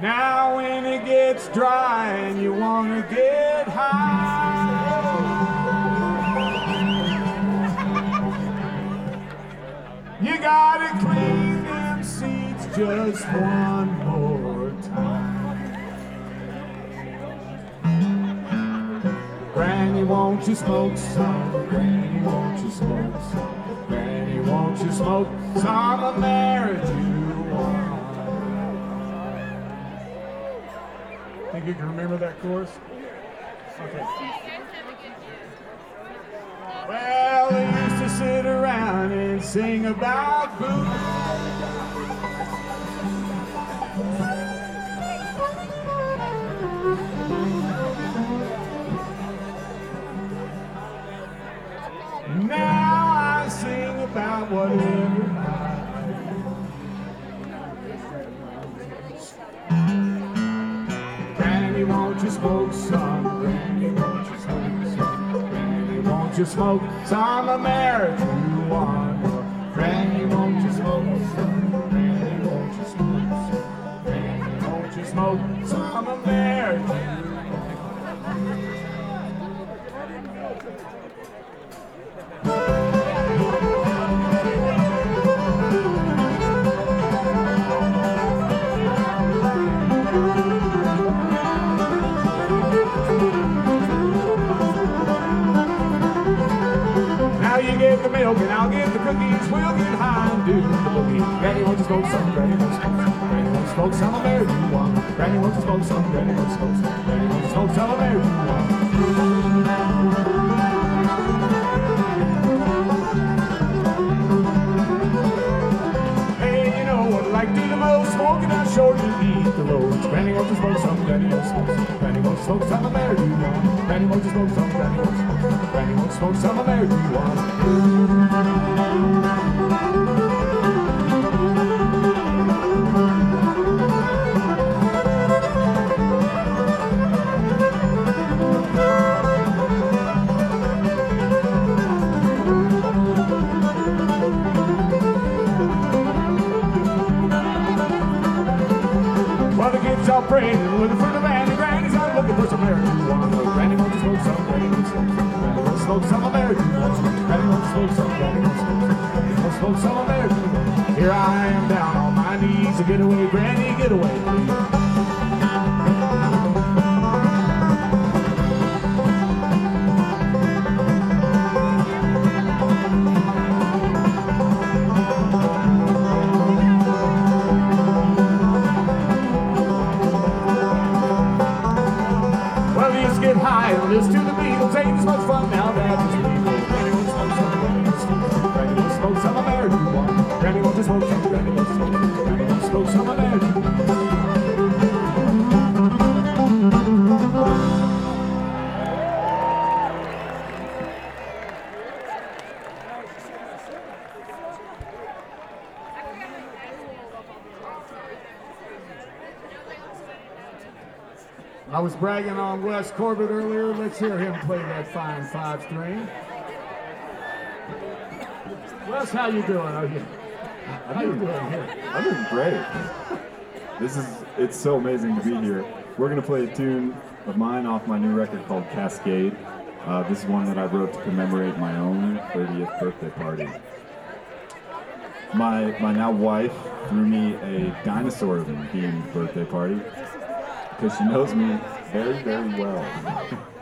Now when it gets dry and you wanna get high, you gotta clean them seats just one more time. Granny, won't you smoke some? Granny, won't you smoke some? Granny, won't you smoke some of marijuana? Think you can remember that chorus? Okay. Well, they used to sit around and sing about booze. Now I sing about whatever Granny, won't you smoke some? Granny, won't you smoke some? Granny, won't you smoke some of marijuana? Granny, won't you smoke some? Granny, won't you smoke some? Granny, won't you smoke some of marijuana? You get the milk and I'll get the cookies. We'll get high and do the boogie. Granny, won't you smoke some? Granny, won't you smoke some? Granny, won't you smoke some of marijuana? Granny, won't you smoke some? Granny, won't you smoke some? Granny, won't you smoke some of marijuana? Hey, you know what I like to do the most? Smoking out short and eat the roads. Granny, won't you smoke some? Granny, won't you smoke some? Granny, won't you smoke some of marijuana? Granny, won't you smoke some? Granny, won't you smoke some? Granny, won't you smoke some of marijuana? Well, the kids are praying, looking for the band, and Granny's out looking for some marijuana. Granny, won't you smoke some? Granny, won't you smoke some? Granny, won't you smoke some of marijuana? Granny, won't you smoke some? Granny, won't you smoke some? Granny, won't you smoke some of marijuana? Here I am down on my knees, so get away, Granny, get away, please. Get high and listen to the Beatles. Ain't as much fun now that it's legal. Granny, won't you smoke some? Granny, won't you smoke some? Granny, won't you smoke some of marijuana? Granny, won't you smoke some? Granny, won't you smoke some? Granny, won't you smoke some of marijuana? I was bragging on Wes Corbett earlier. Let's hear him play that fine 5-string. Wes, how you doing? How you doing here? I'm doing great. It's so amazing to be here. We're gonna play a tune of mine off my new record called Cascade. This is one that I wrote to commemorate my own 30th birthday party. My now wife threw me a dinosaur-themed birthday party because she knows me very, very well.